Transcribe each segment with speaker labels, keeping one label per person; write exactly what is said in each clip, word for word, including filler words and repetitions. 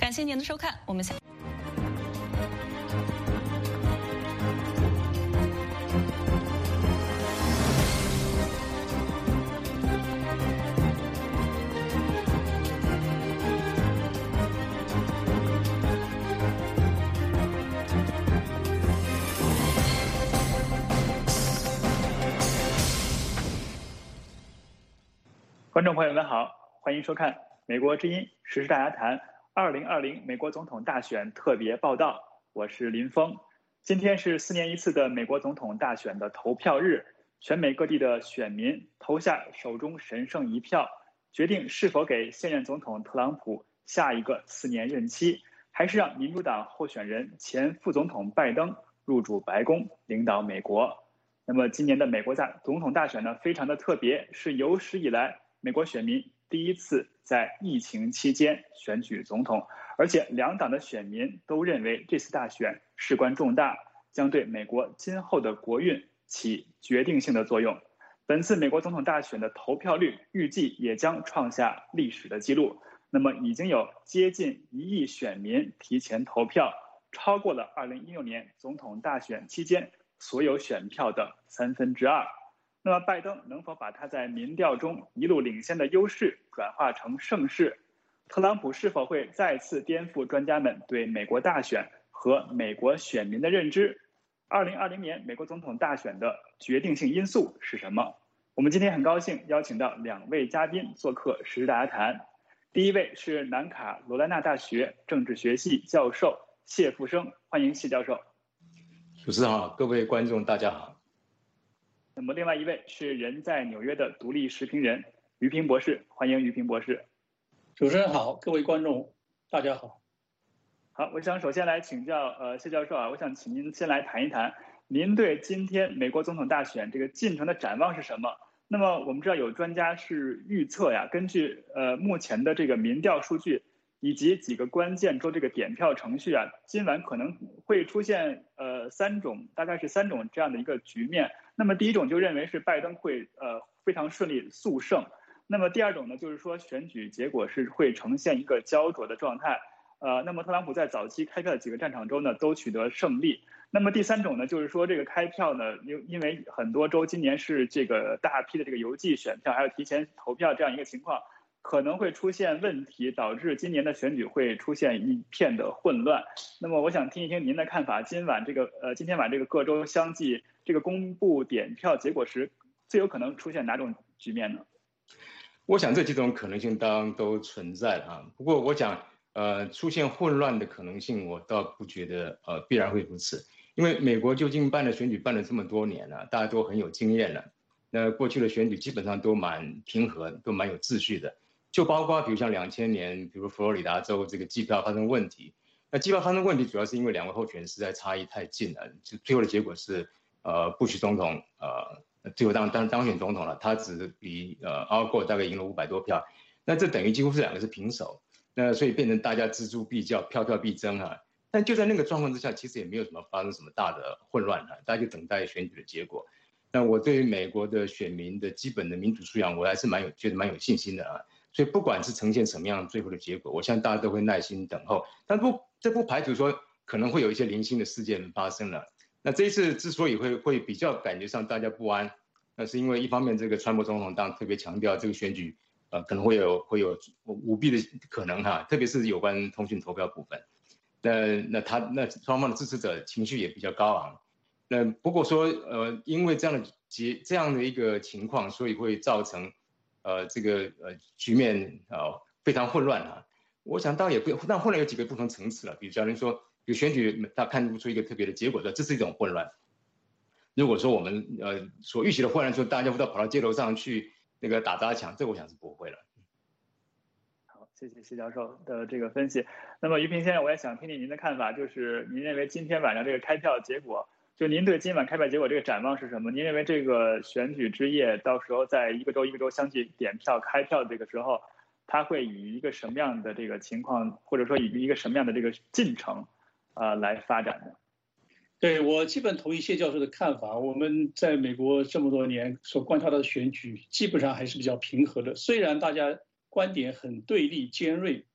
Speaker 1: 感谢您的收看，我们下。
Speaker 2: 观众朋友们好，欢迎收看美国之音时事大家谈二零二零美国总统大选特别报道，我是林峰。今天是四年一次的美国总统大选的投票日，全美各地的选民投下手中神圣一票，决定是否给现任总统特朗普下一个四年任期，还是让民主党候选人前副总统拜登入主白宫领导美国。那么今年的美国大总统大选呢，非常的特别，是有史以来美国选民第一次在疫情期间选举总统，而且两党的选民都认为这次大选事关重大，将对美国今后的国运起决定性的作用。本次美国总统大选的投票率预计也将创下历史的记录，那么已经有接近一亿选民提前投票，超过了二零一六年总统大选期间所有选票的三分之二。那么拜登能否把他在民调中一路领先的优势转化成胜势？特朗普是否会再次颠覆专家们对美国大选和美国选民的认知？二零二零年美国总统大选的决定性因素是什么？我们今天很高兴邀请到两位嘉宾做客时事大家谈。第一位是南卡罗来纳大学政治学系教授谢富生，欢迎谢教授。
Speaker 3: 主持人好，各位观众大家好。
Speaker 2: 那么另外一位是人在纽约的独立时评人于平博士，欢迎于平博士。
Speaker 4: 主持人好，各位观众大家好。
Speaker 2: 好，我想首先来请教呃谢教授啊，我想请您先来谈一谈您对今天美国总统大选这个进程的展望是什么？那么我们知道有专家是预测呀，根据呃目前的这个民调数据以及几个关键州这个点票程序啊，今晚可能会出现呃三种，大概是三种这样的一个局面。那么第一种就认为是拜登会呃非常顺利速胜，那么第二种呢，就是说选举结果是会呈现一个焦灼的状态，呃，那么特朗普在早期开票的几个战场州呢都取得胜利。那么第三种呢，就是说这个开票呢，因因为很多州今年是这个大批的这个邮寄选票，还有提前投票这样一个情况，可能会出现问题，导致今年的选举会出现一片的混乱。那么我想听一听您的看法，今晚这个呃今天晚这个各州相继这个公布点票结果时，最有可能出现哪种局面呢？
Speaker 3: 我想这几种可能性当然都存在啊，不过我想呃出现混乱的可能性，我倒不觉得呃必然会如此，因为美国究竟办的选举办了这么多年了，大家都很有经验了。那过去的选举基本上都蛮平和，都蛮有秩序的。就包括比如像两千年，比如佛罗里达州这个计票发生问题，那计票发生问题主要是因为两个候选人实在差异太近了，就最后的结果是，呃，布希总统呃最后当当当选总统了，他只比呃阿戈大概赢了五百多票，那这等于几乎是两个是平手，那所以变成大家锱铢必较，票票必争啊。但就在那个状况之下，其实也没有什么发生什么大的混乱啊，大家就等待选举的结果。那我对于美国的选民的基本的民主素养，我还是蛮有觉得蛮有信心的啊。所以不管是呈现什么样最后的结果，我相信大家都会耐心等候。但不这不排除说可能会有一些零星的事件发生了。那这一次之所以会会比较感觉上大家不安，那是因为一方面这个川普总统党特别强调这个选举呃可能会有会有舞弊的可能哈，特别是有关通讯投票部分。那那他那双方的支持者情绪也比较高昂。那不过说呃因为这样的结这样的一个情况，所以会造成。呃，这个呃局面啊、呃、非常混乱啊，我想当然也不，但混乱有几个不同层次了。比如假如说有选举，他看不出一个特别的结果的，这是一种混乱。如果说我们呃所预期的混乱，说大家都跑到街头上去那个打砸抢，这我想是不会了。
Speaker 2: 好，谢谢谢教授的这个分析。那么于平先生，我也想听听您的看法，就是您认为今天晚上这个开票结果。就您对今晚开票结果这个展望是什么？您认为这个选举之夜，到时候在一个州一个州相继点票开票这个时候，它会以一个什么样的这个情况，或者说以一个什么样的这个进程，呃，来发展呢？
Speaker 4: 对，我基本同意谢教授的看法。我们在美国这么多年所观察到的选举，基本上还是比较平和的。虽然大家观点很对立尖锐，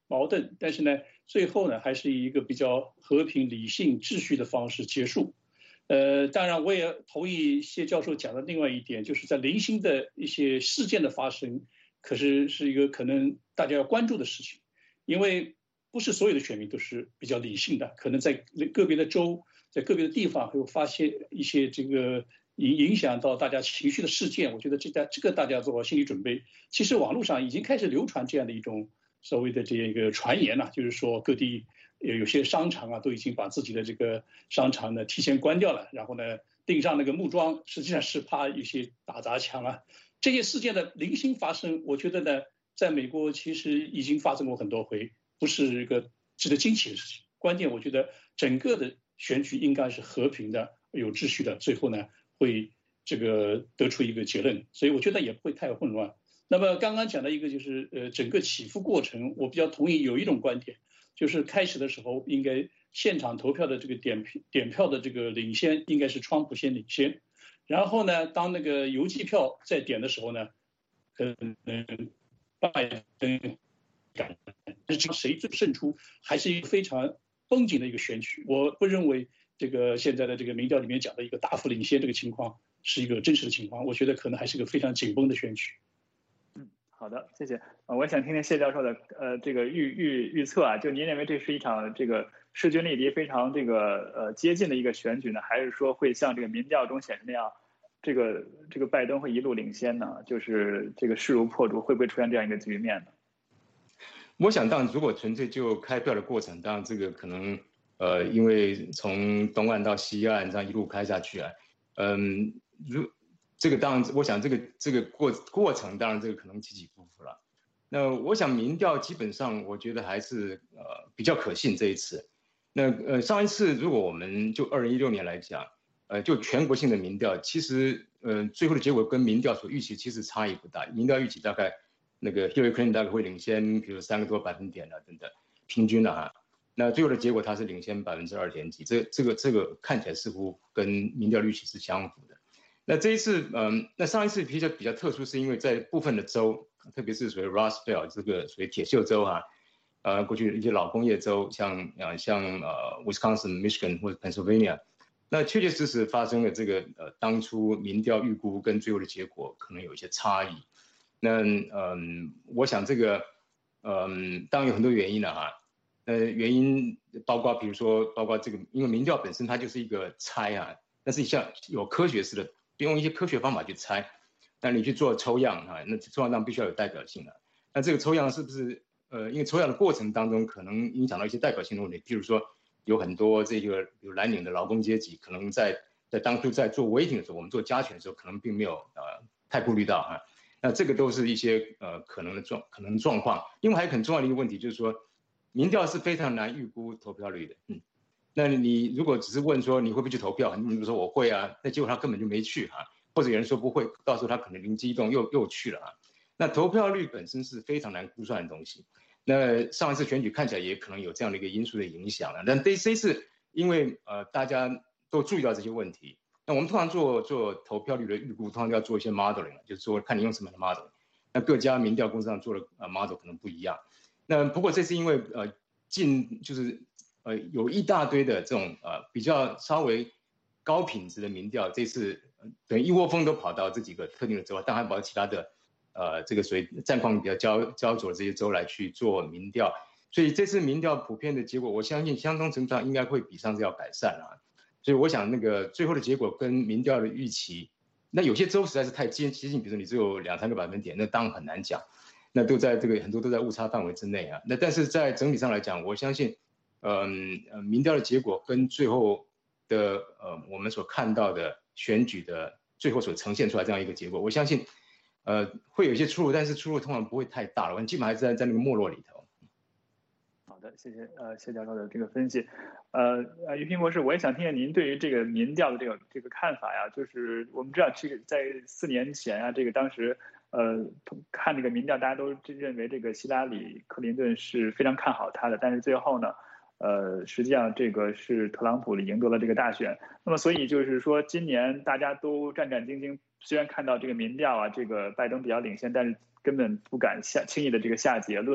Speaker 4: 矛盾，但是呢，最后呢还是以一个比较和平、理性、秩序的方式结束。呃，当然我也同意谢教授讲的另外一点，就是在零星的一些事件的发生，可是是一个可能大家要关注的事情，因为不是所有的选民都是比较理性的，可能在个别的州、在个别的地方会有发现一些这个影影响到大家情绪的事件。我觉得这在这个大家做好心理准备。其实网络上已经开始流传这样的一种所谓的这个传言了，就是说各地有些商场啊都已经把自己的这个商场呢提前关掉了，然后呢钉上那个木桩，实际上是怕一些打砸抢啊。这些事件的零星发生，我觉得呢，在美国其实已经发生过很多回，不是一个值得惊奇的事情。关键我觉得整个的选举应该是和平的、有秩序的，最后呢会这个得出一个结论，所以我觉得也不会太混乱。那么刚刚讲的一个就是呃整个起伏过程，我比较同意有一种观点，就是开始的时候应该现场投票的这个点点票的这个领先应该是川普先领先，然后呢，当那个邮寄票在点的时候呢，可能拜登感是谁最胜出，还是一个非常绷紧的一个选举。我不认为这个现在的这个民调里面讲的一个大幅领先这个情况是一个真实的情况，我觉得可能还是一个非常紧绷的选举。
Speaker 2: 好的，谢谢。呃，我想听听谢教授的呃这个预预预测啊，就您认为这是一场这个势均力敌非常这个呃接近的一个选举呢，还是说会像这个民调中显示那样，这个这个拜登会一路领先呢？就是这个势如破竹，会不会出现这样一个局面呢？
Speaker 3: 我想，当然如果纯粹就开票的过程，当然这个可能呃，因为从东岸到西岸这样一路开下去啊，嗯，如这个当然，我想这个这个过过程，当然这个可能起起伏伏了。那我想民调基本上，我觉得还是呃比较可信这一次。那呃上一次如果我们就二零一六年来讲，呃就全国性的民调，其实呃最后的结果跟民调所预期其实差异不大。民调预期大概那个 Hillary Clinton 大概会领先，比如三个多百分点啊等等，平均了啊。那最后的结果它是领先百分之二点几，这这个这个看起来似乎跟民调预期是相符的。那这一次，嗯，那上一次比较比较特殊，是因为在部分的州，特别是属于 Rust Belt 这个属于铁锈州啊，呃，过去一些老工业州，像呃像呃 Wisconsin、Michigan 或者 Pennsylvania， 那确确实实发生了这个呃当初民调预估跟最后的结果可能有一些差异。那嗯，我想这个，嗯，当然有很多原因了啊。呃，原因包括比如说，包括这个，因为民调本身它就是一个猜啊，但是像有科学式的。用一些科学方法去猜，那你去做抽样啊，那抽样当然必须要有代表性了。那这个抽样是不是呃，因为抽样的过程当中可能影响到一些代表性的问题，譬如说有很多这个有蓝领的劳工阶级，可能在在当初在做 weighting 的时候，我们做加权的时候，可能并没有呃太顾虑到啊。那这个都是一些呃可能的状可能状况。另外还有很重要的一个问题就是说，民调是非常难预估投票率的，嗯。那你如果只是问说你会不会去投票，很多人说我会啊，那结果他根本就没去啊，或者有人说不会，到时候他可能灵机一动又又去了啊。那投票率本身是非常难估算的东西，那上一次选举看起来也可能有这样的一个因素的影响了。但这一次因为呃大家都注意到这些问题，那我们通常做做投票率的预估，通常要做一些 modeling， 就是说看你用什么的 model， 那各家民调公司上做的呃 model 可能不一样。那不过这次因为呃近就是。呃，有一大堆的这种呃比较稍微高品质的民调，这次等于一窝蜂都跑到这几个特定的州，当然还跑到其他的呃这个所谓战况比较焦焦灼的这些州来去做民调，所以这次民调普遍的结果，我相信相当程度上应该会比上次要改善啊。所以我想那个最后的结果跟民调的预期，那有些州实在是太接近，比如说你只有两三个百分点，那当然很难讲，那都在这个很多都在误差范围之内啊。那但是在整体上来讲，我相信。嗯，呃，民调的结果跟最后的呃我们所看到的选举的最后所呈现出来这样一个结果，我相信，呃，会有一些出入，但是出入通常不会太大了，我们基本还是在在那个没落里头。
Speaker 2: 好的，谢谢呃谢教授的这个分析，呃呃于平博士，我也想听听您对于这个民调的这个这个看法呀，就是我们知道这个在四年前啊，这个当时呃看这个民调，大家都认为这个希拉里克林顿是非常看好他的，但是最后呢。呃，实际上这个是特朗普赢得了这个大选，那么所以就是说，今年大家都战战兢兢，虽然看到这个民调啊，这个拜登比较领先，但是根本不敢下轻易的这个下结论。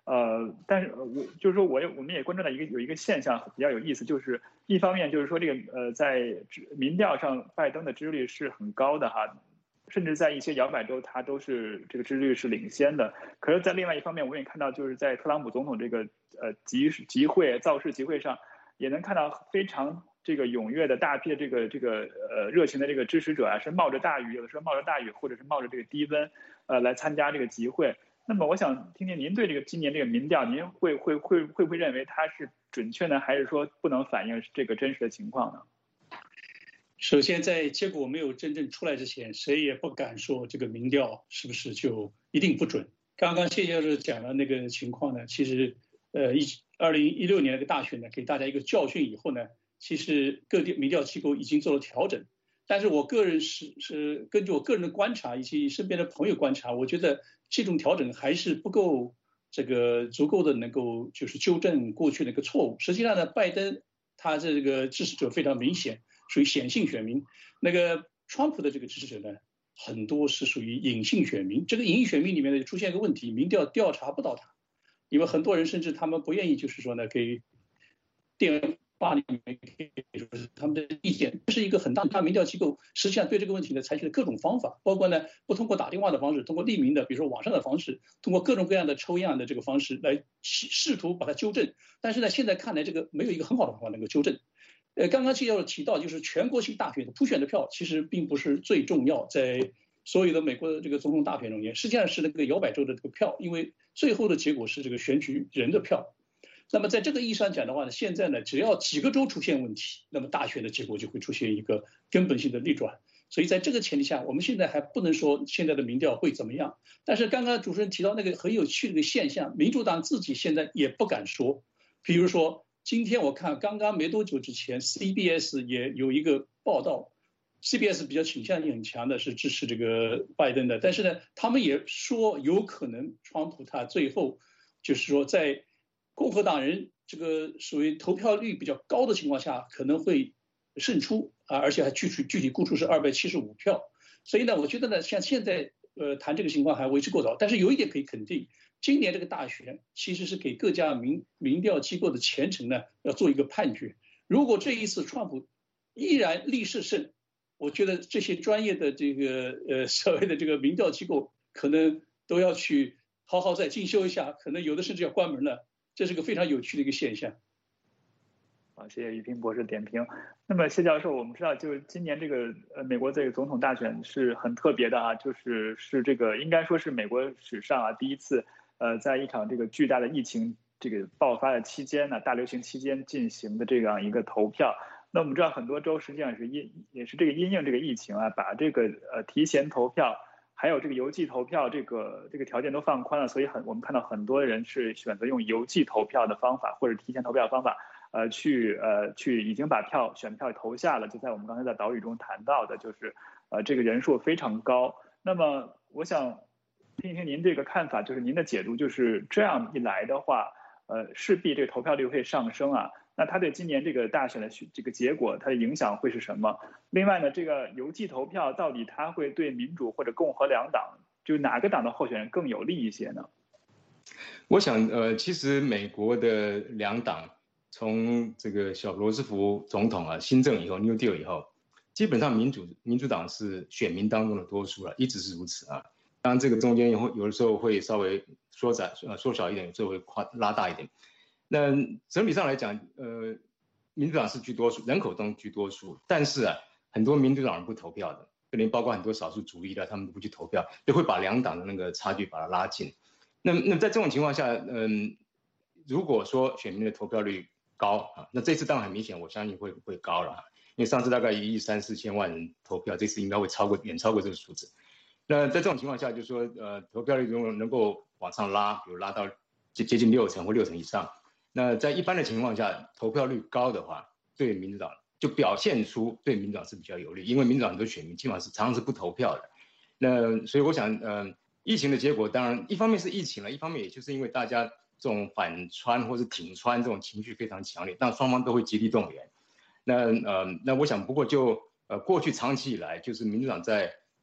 Speaker 2: 呃，但是我就是说我也我们也关注到一个有一个现象比较有意思，就是一方面就是说这个呃在民调上拜登的支持率是很高的哈，甚至在一些摇摆州他都是这个支持率是领先的。可是，在另外一方面，我也看到就是在特朗普总统这个呃集集会造势集会上，也能看到非常这个踊跃的大批的这个这个呃热情的这个支持者啊，是冒着大雨，有的时候冒着大雨，或者是冒着这个低温，呃来参加这个集会。那么我想听听您对这个今年这个民调，您会会会会不会认为它是准确呢，还是说不能反映这个真实的情况呢？
Speaker 4: 首先，在结果没有真正出来之前，谁也不敢说这个民调是不是就一定不准。刚刚谢教授讲的那个情况呢，其实呃，一二零一六年那个大选呢，给大家一个教训以后呢，其实各地民调机构已经做了调整。但是我个人是是根据我个人的观察以及身边的朋友观察，我觉得这种调整还是不够这个足够的能够就是纠正过去的一个错误。实际上呢，拜登他这个支持者非常明显，属于显性选民。那个川普的这个支持者呢，很多是属于隐性选民。这个隐性选民里面呢出现一个问题，民调调查不到他，因为很多人甚至他们不愿意，就是说呢给电话里面给他们的意见。这是一个很大的民调机构，实际上对这个问题呢采取了各种方法，包括呢不通过打电话的方式，通过匿名的，比如说网上的方式，通过各种各样的抽样的这个方式来试图把它纠正。但是呢，现在看来这个没有一个很好的方法能够纠正。呃，刚刚要提到就是全国性大选的普选的票，其实并不是最重要，在所有的美国的这个总统大选中间，实际上是那个摇摆州的这个票，因为最后的结果是这个选举人的票。那么在这个意义上讲的话呢，现在呢，只要几个州出现问题，那么大选的结果就会出现一个根本性的逆转。所以在这个前提下，我们现在还不能说现在的民调会怎么样。但是刚刚主持人提到那个很有趣的一个现象，民主党自己现在也不敢说。比如说，今天我看刚刚没多久之前 ，C B S 也有一个报道 ，C B S 比较倾向性很强的是支持这个拜登的，但是呢，他们也说有可能川普他最后就是说在共和党人这个属于投票率比较高的情况下，可能会胜出啊，而且还具体具体估出是二百七十五票。所以呢，我觉得呢，像现在呃谈这个情况还为之过早。但是有一点可以肯定，今年这个大选其实是给各家民民调机构的前程呢要做一个判决。如果这一次川普依然力势胜，我觉得这些专业的这个呃所谓的这个民调机构可能都要去好好再进修一下，可能有的甚至要关门了。这是个非常有趣的一个现象。
Speaker 2: 好，谢谢于平博士点评。那么谢教授，我们知道，就是今年这个呃美国这个总统大选是很特别的啊，就是是这个应该说是美国史上啊第一次，呃，在一场这个巨大的疫情这个爆发的期间呢，大流行期间进行的这样一个投票。那我们知道很多州实际上是因也是这个因应这个疫情啊，把这个呃提前投票还有这个邮寄投票这个这个条件都放宽了，所以很我们看到很多人是选择用邮寄投票的方法或者提前投票的方法。呃，去呃去已经把票选票投下了，就在我们刚才在岛屿中谈到的，就是呃这个人数非常高。那么我想听一听您这个看法，就是您的解读，就是这样一来的话，呃势必这个投票率会上升啊。那它对今年这个大选的这个结果，它的影响会是什么？另外呢，这个邮寄投票到底它会对民主或者共和两党，就哪个党的候选人更有利一些呢？
Speaker 3: 我想，呃，其实美国的两党。从这个小罗斯福总统啊新政以后 ，New Deal 以后，基本上民主民主党是选民当中的多数了，一直是如此啊。当然，这个中间有有的时候会稍微缩窄呃缩小一点，有时候会夸拉大一点。那整体上来讲，呃，民主党是居多数，人口中居多数，但是啊，很多民主党人不投票的，就连包括很多少数族裔的，他们都不去投票，就会把两党的那个差距把它拉近。那那在这种情况下，嗯，如果说选民的投票率高啊，那这次当然很明显，我相信会会高了，因为上次大概一亿三四千万人投票，这次应该会超过远超过这个数字。那在这种情况下，就是说，呃，投票率如果能够往上拉，比如拉到接接近六成或六成以上，那在一般的情况下，投票率高的话，对民主党就表现出对民主党是比较有利，因为民主党很多选民基本上是常常是不投票的。那所以我想，呃，疫情的结果当然一方面是疫情了，一方面也就是因为大家这种反川或是挺川这种情绪非常强烈，但双方都会极力动员。那呃，那我想，不过就呃过去长期以来，就是民主党在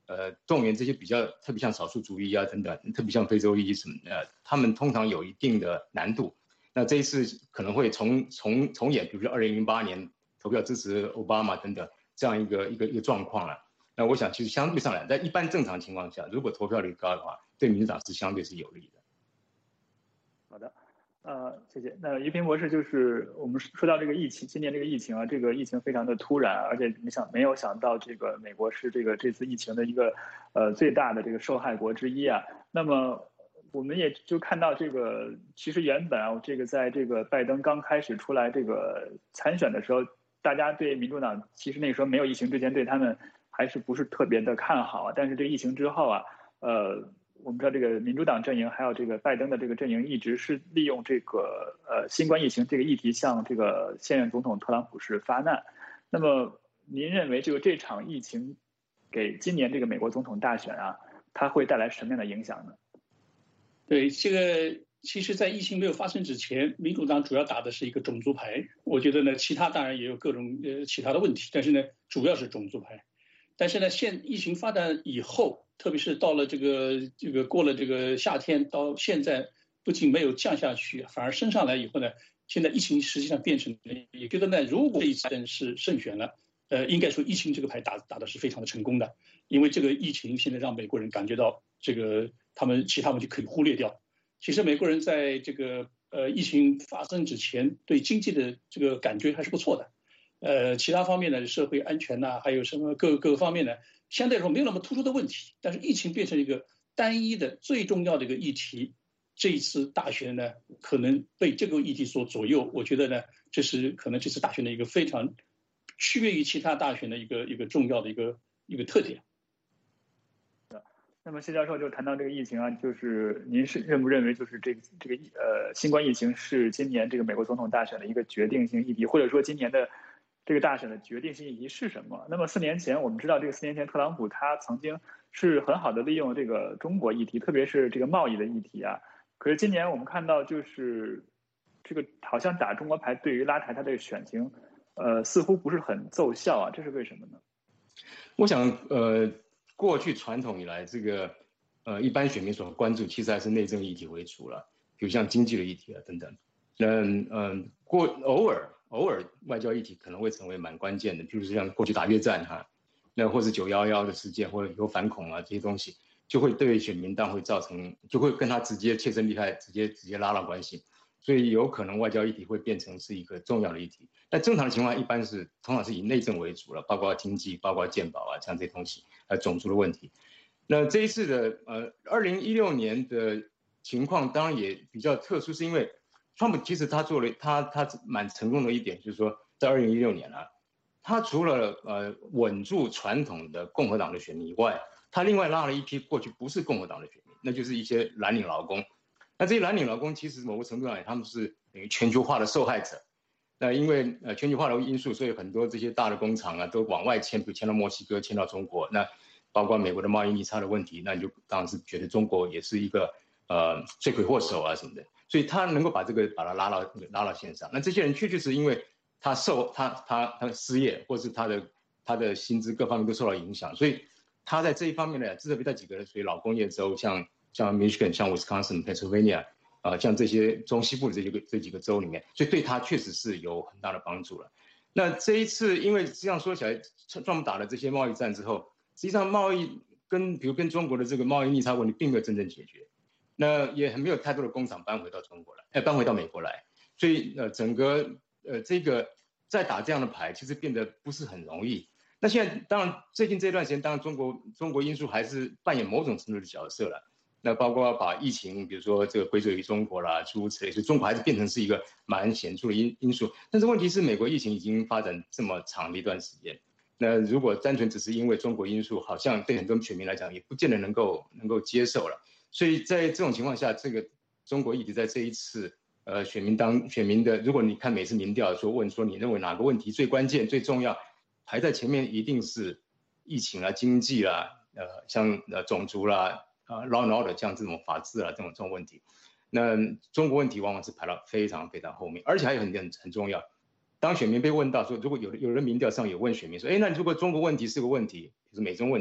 Speaker 3: 呃动员这些比较特别像少数族裔啊等等，特别像非洲裔什么呃，他们通常有一定的难度。那这一次可能会重重重演，比如说二零零八年投票支持奥巴马等等这样一个一个一个状况了。那我想其实相对上来，在一般正常情况下，如果投票率高的话，对民主党是相对是有利的。
Speaker 2: 好的。呃，谢谢。那于平博士，就是我们说到这个疫情，今年这个疫情啊，这个疫情非常的突然，而且没想没有想到这个美国是这个这次疫情的一个呃最大的这个受害国之一啊。那么我们也就看到这个，其实原本啊，这个在这个拜登刚开始出来这个参选的时候，大家对民主党其实那时候没有疫情之前对他们还是不是特别的看好啊。但是这个疫情之后啊，呃。我们知道这个民主党阵营还有这个拜登的这个阵营一直是利用这个呃新冠疫情这个议题向这个现任总统特朗普是发难。那么您认为这个这场疫情给今年这个美国总统大选啊，它会带来什么样的影响呢？
Speaker 4: 对，这个其实在疫情没有发生之前，民主党主要打的是一个种族牌。我觉得呢，其他当然也有各种呃其他的问题，但是呢，主要是种族牌。但是呢，现疫情发展以后，特别是到了这个这个过了这个夏天，到现在不仅没有降下去，反而升上来以后呢，现在疫情实际上变成，也觉得呢，如果这一次是胜选了，呃，应该说疫情这个牌打打的是非常的成功的，因为这个疫情现在让美国人感觉到这个他们其他问题可以忽略掉。其实美国人在这个呃疫情发生之前，对经济的这个感觉还是不错的。呃，其他方面呢，社会安全呐、啊，还有什么各各个方面呢，相对来说没有那么突出的问题。但是疫情变成一个单一的最重要的一个议题，这一次大选呢，可能被这个议题所左右。我觉得呢，这是可能这次大选的一个非常区别于其他大选的一个一个重要的一个一个特点。
Speaker 2: 那么谢教授就谈到这个疫情啊，就是您是认不认为就是这个这个呃新冠疫情是今年这个美国总统大选的一个决定性议题，或者说今年的这个大选的决定性议题是什么？那么四年前我们知道，这个四年前特朗普他曾经是很好的利用这个中国议题，特别是这个贸易的议题啊。可是今年我们看到，就是这个好像打中国牌对于拉抬他的选情，呃，似乎不是很奏效啊，这是为什么呢？
Speaker 3: 我想，呃，过去传统以来，这个呃一般选民所关注其实还是内政议题为主了，比如像经济的议题啊等等。那嗯、呃，过偶尔。偶尔外交议题可能会成为蛮关键的，譬如说像过去打越战哈，那或是九一一的事件，或者有反恐啊这些东西，就会对选民党会造成，就会跟他直接切身利害，直接直接拉上关系，所以有可能外交议题会变成是一个重要的议题。但正常的情况一般是通常是以内政为主了，包括经济，包括健保啊，像这些东西，还有种族的问题。那这一次的呃二零一六年的情况当然也比较特殊，是因为川普其实他做了他他蛮成功的一点，就是说在二零一六年啊，他除了呃稳住传统的共和党的选民以外，他另外拉了一批过去不是共和党的选民，那就是一些蓝领劳工。那这些蓝领劳工其实某个程度上他们是等于全球化的受害者。那因为呃全球化的因素，所以很多这些大的工厂啊都往外迁，比如迁到墨西哥、迁到中国。那包括美国的贸易逆差的问题，那你就当然是觉得中国也是一个呃罪魁祸首啊什么的。所以他能够把这个把他拉到拉到线上，那这些人确确实因为他受他他他失业，或是他的他的薪资各方面都受到影响，所以他在这一方面呢，特别在几个属于老工业州，像像 Michigan、像 Wisconsin、Pennsylvania 啊、呃，像这些中西部的这几个这几个州里面，所以对他确实是有很大的帮助了。那这一次，因为这样说起来，川普打了这些贸易战之后，实际上贸易跟比如跟中国的这个贸易逆差问题并没有真正解决。那也没有太多的工厂搬回到中国来，哎，搬回到美国来，所以呃，整个呃这个再打这样的牌，其实变得不是很容易。那现在当然最近这段时间，当然中国中国因素还是扮演某种程度的角色了。那包括把疫情，比如说这个归罪于中国啦，诸如此类，所以中国还是变成是一个蛮显著的因因素。但是问题是，美国疫情已经发展这么长的一段时间，那如果单纯只是因为中国因素，好像对很多选民来讲，也不见得能够能够接受了。所以在这种情况下，这个中国议题在这一次，呃，选民当选民的，如果你看每次民调说问说你认为哪个问题最关键、最重要，排在前面一定是疫情啦、经济啦、呃，像呃种族啦、啊 law and order 像这种法治啦这种这种问题，那中国问题往往是排到非常非常后面，而且还有很很很重要，当选民被问到说，如果有有人民调上有问选民说，哎，那如果中国问题是个问题，就是美中问题。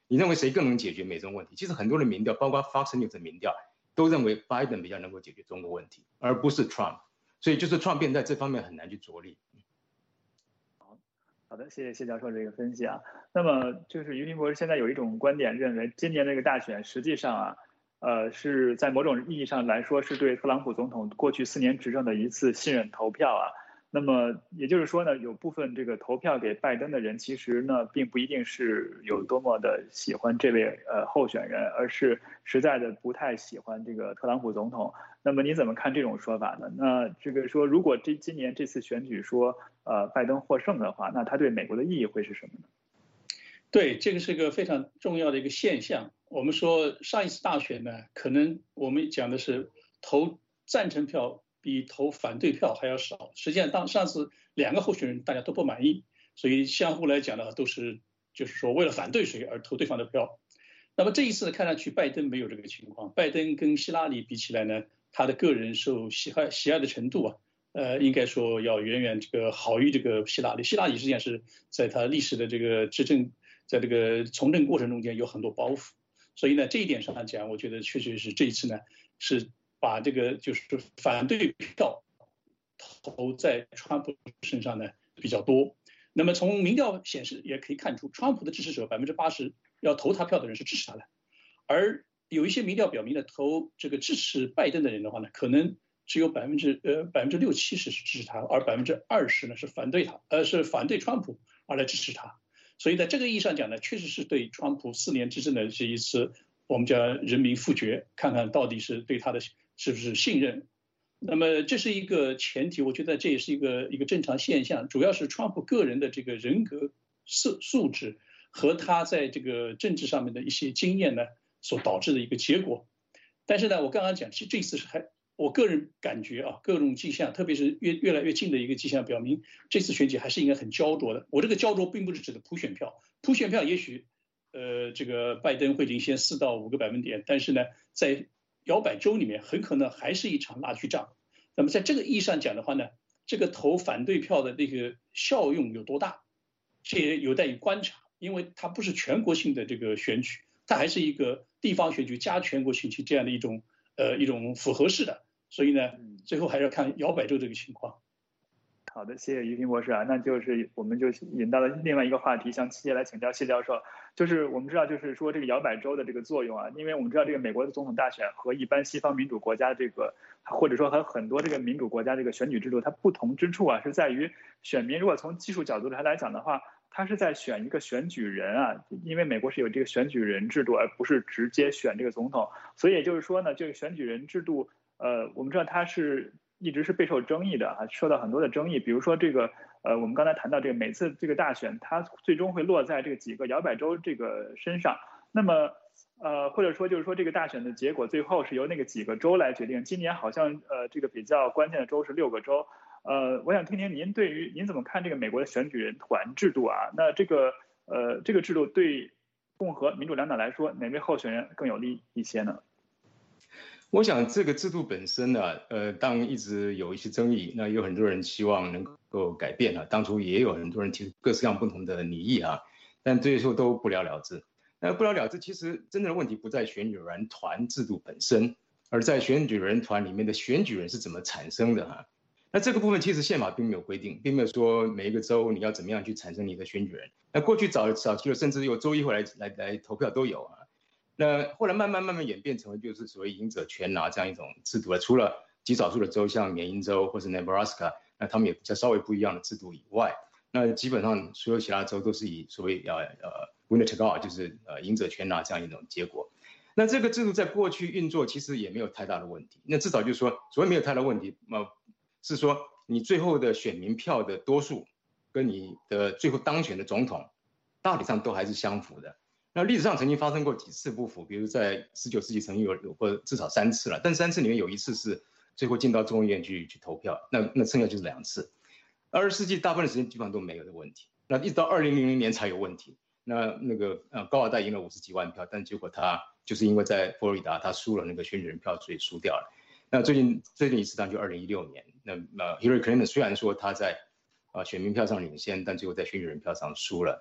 Speaker 3: 你认为谁更能解决美中问题？其实很多的民调，包括 Fox News 的民调，都认为拜登比较能够解决中国问题，而不是 Trump。所以就是 Trump 在这方面很难去着力。
Speaker 2: 好，好的，谢谢谢教授这个分析啊。那么就是于平博士现在有一种观点认为，今年这个大选实际上啊，呃，是在某种意义上来说是对特朗普总统过去四年执政的一次信任投票啊。那么也就是说呢，有部分这个投票给拜登的人，其实呢，并不一定是有多么的喜欢这位呃候选人，而是实在的不太喜欢这个特朗普总统。那么你怎么看这种说法呢？那这个说，如果这今年这次选举说呃拜登获胜的话，那他对美国的意义会是什么呢？
Speaker 4: 对，这个是一个非常重要的一个现象。我们说上一次大选呢，可能我们讲的是投赞成票比投反对票还要少。实际上，当上次两个候选人大家都不满意，所以相互来讲呢，都是就是说为了反对谁而投对方的票。那么这一次看上去拜登没有这个情况，拜登跟希拉里比起来呢，他的个人受喜爱喜爱的程度啊，呃，应该说要远远这个好于这个希拉里。希拉里实际上是在他历史的这个执政，在这个从政过程中间有很多包袱，所以呢，这一点上来讲，我觉得确实是这一次呢是把这个就是反对票投在川普身上呢比较多。那么从民调显示也可以看出，川普的支持者百分之八十要投他票的人是支持他的，而有一些民调表明呢，投这个支持拜登的人的话呢，可能只有百分之呃百分之六七十是支持他，而百分之二十呢是反对他，呃是反对川普而来支持他。所以在这个意义上讲呢，确实是对川普四年执政的这一次我们叫人民复决，看看到底是对他的是不是信任。那么这是一个前提，我觉得这也是一个一个正常现象，主要是川普个人的这个人格素素质和他在这个政治上面的一些经验呢所导致的一个结果。但是呢，我刚刚讲，其实这次是还我个人感觉啊，各种迹象，特别是越越来越近的一个迹象表明，这次选举还是应该很焦灼的。我这个焦灼并不是指的普选票，普选票也许呃这个拜登会领先四到五个百分点，但是呢，在摇摆州里面很可能还是一场拉锯战。那么在这个意义上讲的话呢，这个投反对票的那个效用有多大，这也有待于观察，因为它不是全国性的这个选举，它还是一个地方选举加全国选举这样的一种呃一种复合式的，所以呢，最后还是要看摇摆州这个情况。
Speaker 2: 好的，谢谢于平博士啊，那就是我们就引到了另外一个话题，向谢来请教谢教授，就是我们知道，就是说这个摇摆州的这个作用啊，因为我们知道这个美国的总统大选和一般西方民主国家这个，或者说和很多这个民主国家这个选举制度，它不同之处啊，是在于选民如果从技术角度上来讲的话，他是在选一个选举人啊，因为美国是有这个选举人制度，而不是直接选这个总统，所以也就是说呢，这个选举人制度，呃，我们知道它是一直是备受争议的啊，受到很多的争议。比如说这个，呃，我们刚才谈到这个，每次这个大选，它最终会落在这个几个摇摆州这个身上。那么，呃，或者说就是说这个大选的结果最后是由那个几个州来决定。今年好像呃这个比较关键的州是六个州。呃，我想听听您对于您怎么看这个美国的选举人团制度啊？那这个呃这个制度对共和民主两党来说，哪位候选人更有利一些呢？
Speaker 3: 我想这个制度本身呢，呃，当然一直有一些争议，那有很多人希望能够改变啊，当初也有很多人提出各式各样不同的拟议啊，但最后都不了了之。那不了了之，其实真正的问题不在选举人团制度本身，而在选举人团里面的选举人是怎么产生的哈。那这个部分其实宪法并没有规定，并没有说每一个州你要怎么样去产生你的选举人。那过去早早期的甚至有州议会来来来投票都有啊。那后来慢慢慢慢演变成为就是所谓赢者全拿这样一种制度了。除了极少数的州，像缅因州或是 Nebraska， 那他们也比较稍微不一样的制度以外，那基本上所有其他州都是以所谓呃呃 winner take all， 就是呃赢者全拿这样一种结果。那这个制度在过去运作其实也没有太大的问题。那至少就是说，所谓没有太大的问题，呃，是说你最后的选民票的多数跟你的最后当选的总统，大体上都还是相符的。那历史上曾经发生过几次不符，比如在十九世纪曾经有有过至少三次了，但三次里面有一次是最后进到众议院去去投票，那那剩下就是两次。二十世纪大部分的时间基本上都没有的问题，那一直到二零零零年才有问题。那那个呃高尔代赢了五十几万票，但结果他就是因为在佛罗里达他输了那个选举人票，所以输掉了。那最近最近一次当然就二零一六年，那呃 Hillary Clinton 虽然说他在呃选民票上领先，但最后在选举人票上输了。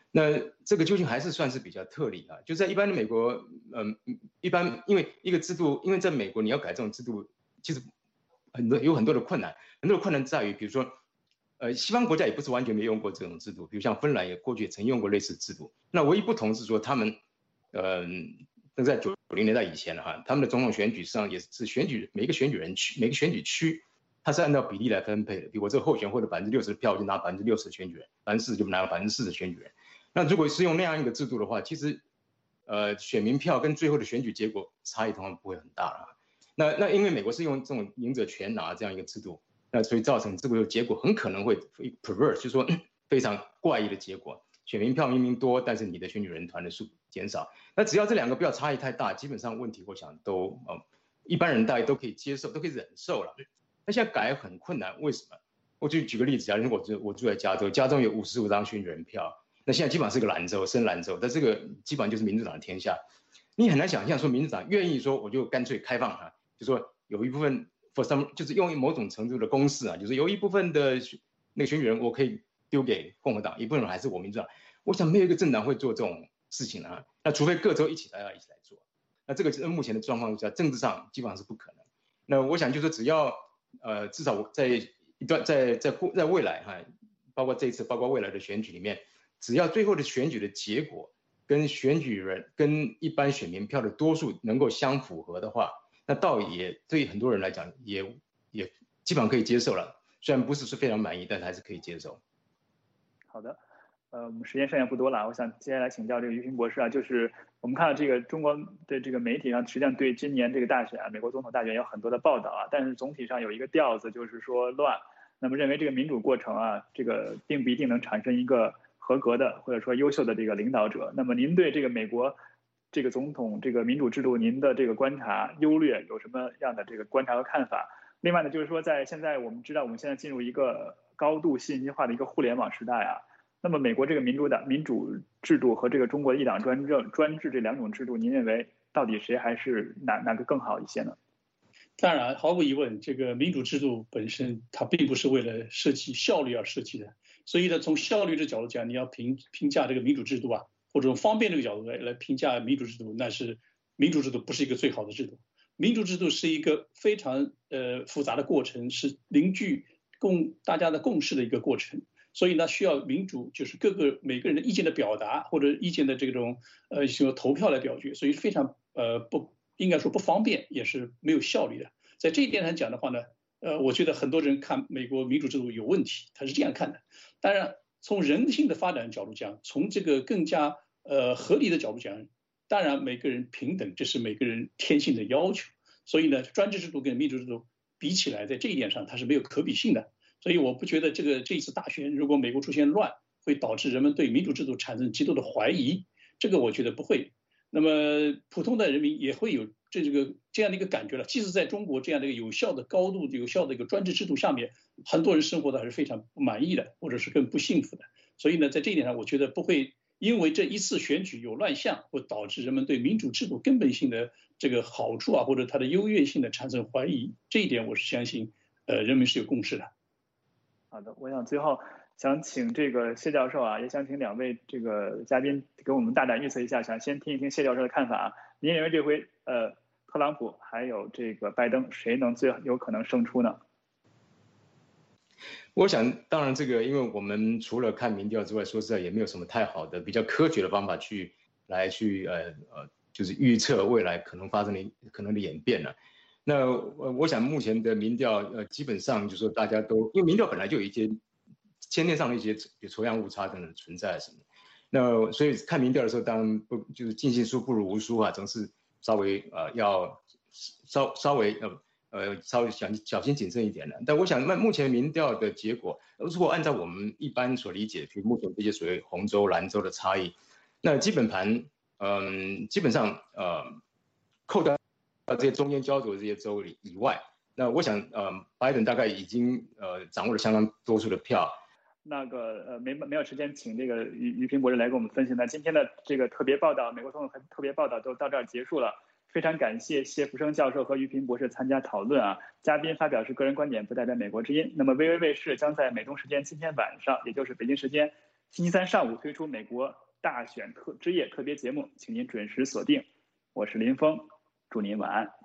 Speaker 3: 那这个究竟还是算是比较特例啊？就在一般的美国，嗯，一般因为一个制度，因为在美国你要改这种制度，其实很多有很多的困难，很多的困难在于，比如说，呃，西方国家也不是完全没用过这种制度，比如像芬兰也过去也曾用过类似制度。那唯一不同是说他们，嗯，那在九零年代以前哈，他们的总统选举上也是选举每一个选举人区每个选举区。它是按照比例来分配的，比如我这个候选获得百分之六十的票，就拿百分之六十的选举人，百分之四十就拿百分之四十的选举人。那如果是用那样一个制度的话，其实，呃，选民票跟最后的选举结果差异通常不会很大了。那那因为美国是用这种赢者全拿这样一个制度，那所以造成这个结果很可能会 perverse， 就是说非常怪异的结果。选民票明明多，但是你的选举人团的数减少。那只要这两个不要差异太大，基本上问题我想都呃一般人大概都可以接受，都可以忍受了。那现在改很困难，为什么？我就举个例子，假如我住我住在加州，加州有五十五张选举人票，那现在基本上是个蓝州，深蓝州，但这个基本上就是民主党的天下。你很难想象说民主党愿意说我就干脆开放它，就说有一部分 for some 就是用某种程度的公式啊，就是有一部分的那个选举人我可以丢给共和党，一部分人还是我民主党。我想没有一个政党会做这种事情啊，那除非各州一起来要一起来做。那这个目前的状况下，政治上基本上是不可能。那我想就是只要呃，至少我在一段在在在未来哈，包括这一次，包括未来的选举里面，只要最后的选举的结果跟选举人跟一般选民票的多数能够相符合的话，那倒也对很多人来讲也也基本上可以接受了。虽然不是说非常满意，但是还是可以接受。
Speaker 2: 好的。呃，我们时间剩下不多了，我想接下来请教这个于平博士啊，就是我们看到这个中国的这个媒体上，实际上对今年这个大选啊，美国总统大选有很多的报道啊，但是总体上有一个调子，就是说乱。那么认为这个民主过程啊，这个并不一定能产生一个合格的或者说优秀的这个领导者。那么您对这个美国这个总统这个民主制度，您的这个观察优劣有什么样的这个观察和看法？另外呢，就是说在现在我们知道我们现在进入一个高度信息化的一个互联网时代啊。那么，美国这个民主党民主制度和这个中国的一党专政专制这两种制度，您认为到底谁还是哪哪个更好一些呢？
Speaker 4: 当然，毫无疑问，这个民主制度本身它并不是为了设计效率而设计的，所以呢，从效率的角度讲，你要评评价这个民主制度啊，或者从方便这个角度来来评价民主制度，那是民主制度不是一个最好的制度。民主制度是一个非常呃复杂的过程，是凝聚共大家的共识的一个过程。所以呢，需要民主，就是各个每个人的意见的表达或者意见的这种呃什么投票来表决，所以非常呃不应该说不方便，也是没有效率的。在这一点上讲的话呢，呃，我觉得很多人看美国民主制度有问题，他是这样看的。当然，从人性的发展角度讲，从这个更加呃合理的角度讲，当然每个人平等，这是每个人天性的要求。所以呢，专制制度跟民主制度比起来，在这一点上它是没有可比性的。所以我不觉得这个这一次大选，如果美国出现乱，会导致人们对民主制度产生极度的怀疑，这个我觉得不会。那么普通的人民也会有这这个这样的一个感觉了。即使在中国这样的一个有效的、高度有效的一个专制制度下面，很多人生活的还是非常不满意的，或者是更不幸福的。所以呢，在这一点上，我觉得不会因为这一次选举有乱象，会导致人们对民主制度根本性的这个好处啊，或者它的优越性的产生怀疑。这一点我是相信，呃，人们是有共识的。
Speaker 2: 好的，我想最后想请这个谢教授啊，也想请两位这个嘉宾给我们大胆预测一下，想先听一听谢教授的看法啊。您认为这回呃特朗普还有这个拜登谁能最有可能胜出呢？
Speaker 3: 我想，当然这个，因为我们除了看民调之外，说实在也没有什么太好的、比较科学的方法去来去呃呃，就是预测未来可能发生的可能的演变了。那呃，我想目前的民调，呃，基本上就是说大家都，因为民调本来就有一些先天上的一些比抽样误差等等存在什么，那所以看民调的时候，当然不就是尽信书不如无书啊，总是稍微呃要稍稍微呃呃稍微小小心谨慎一点的。但我想，那目前民调的结果，如果按照我们一般所理解，比如目前这些所谓红州、蓝州的差异，那基本盘，嗯、呃，基本上呃扣掉这些中间焦灼的这些州里以外，那我想，呃，拜登大概已经呃掌握了相当多数的票。
Speaker 2: 那个呃没没有时间请这个于于平博士来给我们分析。那今天的这个特别报道，美国总统特别报道都到这儿结束了。非常感谢谢福生教授和于平博士参加讨论啊。嘉宾发表是个人观点，不代表美国之音。那么微微卫视将在美东时间今天晚上，也就是北京时间星期三上午推出美国大选特之夜特别节目，请您准时锁定。我是林峰，祝您晚安。